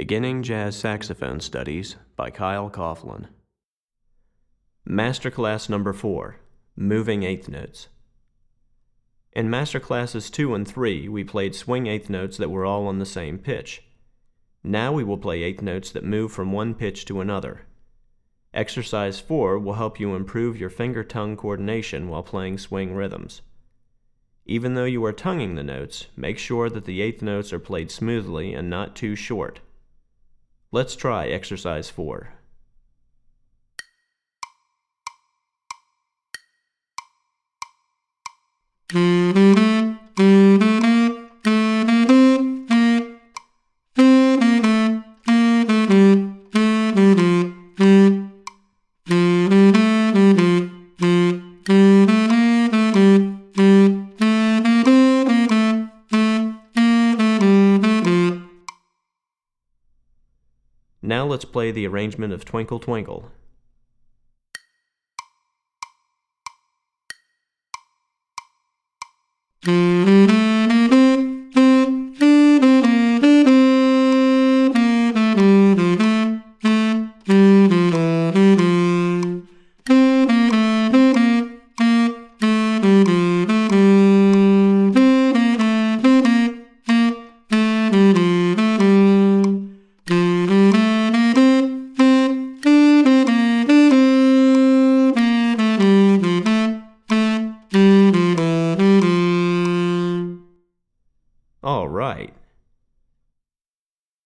Beginning Jazz Saxophone Studies by Kyle Coughlin. Masterclass Number 4, Moving Eighth Notes. In Masterclasses 2 and 3, we played swing eighth notes that were all on the same pitch. Now we will play eighth notes that move from one pitch to another. Exercise 4 will help you improve your finger-tongue coordination while playing swing rhythms. Even though you are tonguing the notes, make sure that the eighth notes are played smoothly and not too short. Let's try Exercise 4. Now let's play the arrangement of Twinkle Twinkle.